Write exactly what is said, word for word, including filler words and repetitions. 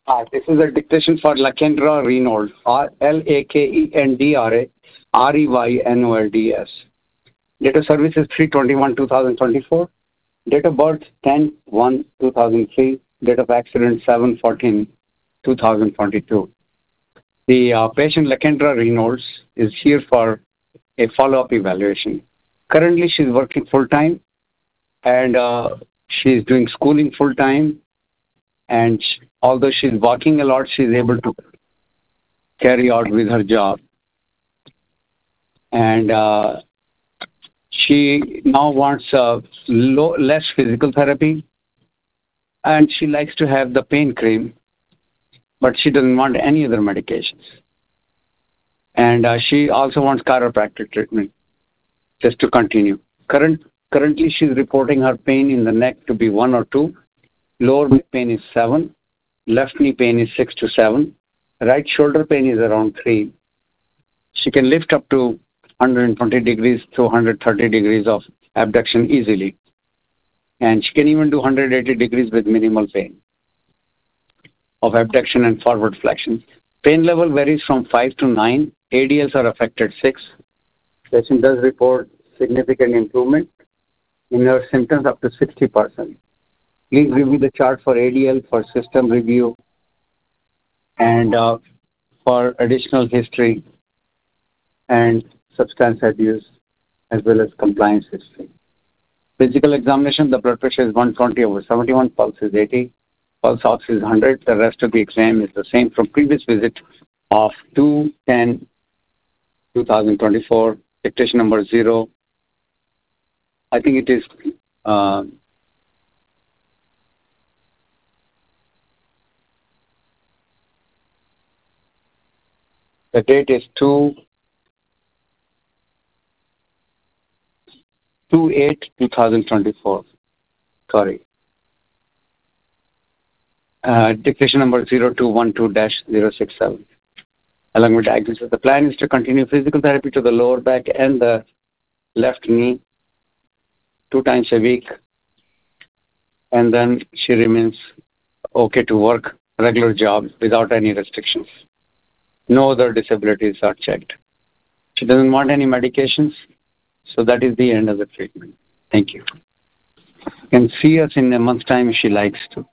Hi, this is a dictation for Lakendra Reynolds, R L A K E N D R A R E Y N O L D S. Date of service is three twenty-one two thousand twenty-four. Date of birth ten one two thousand three. Date of accident seven fourteen two thousand twenty-two. The uh, patient Lakendra Reynolds is here for a follow-up evaluation. Currently, she's working full-time and uh, she's doing schooling full-time. And sh- although she's walking a lot, she's able to carry out with her job. And uh, she now wants uh, low, less physical therapy, and she likes to have the pain cream, but she doesn't want any other medications. And uh, she also wants chiropractic treatment just to continue. Current, currently, she's reporting her pain in the neck to be one or two. Lower back pain is seven. Left knee pain is six to seven. Right shoulder pain is around three. She can lift up to one hundred twenty degrees to one hundred thirty degrees of abduction easily. And she can even do one hundred eighty degrees with minimal pain of abduction and forward flexion. Pain level varies from five to nine. A D Ls are affected six. Patient does report significant improvement in her symptoms up to sixty percent. Please review the chart for A D L, for system review, and uh, for additional history and substance abuse, as well as compliance history. Physical examination, the blood pressure is one twenty over seventy-one, pulse is eighty, pulse ox is one hundred. The rest of the exam is the same from previous visit of two ten two thousand twenty-four, dictation number zero. I think it is uh, the date is two eight two thousand twenty-four. Sorry. Uh, dictation number zero two one two dash zero six seven. Along with diagnosis, the plan is to continue physical therapy to the lower back and the left knee two times a week. And then she remains okay to work regular job without any restrictions. No other disabilities are checked. She doesn't want any medications, so that is the end of the treatment. Thank you. You can see us in a month's time if she likes to.